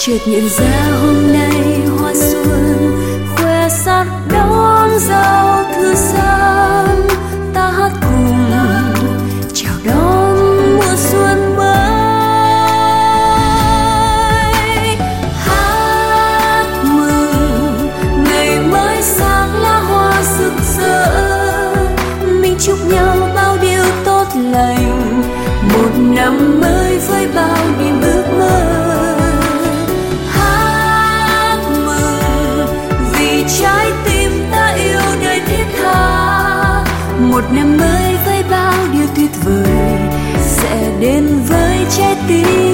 Chợt nhận ra hôm nay hoa xuân khoe sắc đón giao thư gian, ta hát cùng chào đón mùa xuân mới. Hát mừng ngày mới sáng lá hoa rực rỡ, mình chúc nhau bao điều tốt lành, một năm mới với bao niềm ước mơ. Trái tim ta yêu đời thiết tha, một năm mới với bao điều tuyệt vời sẽ đến với trái tim.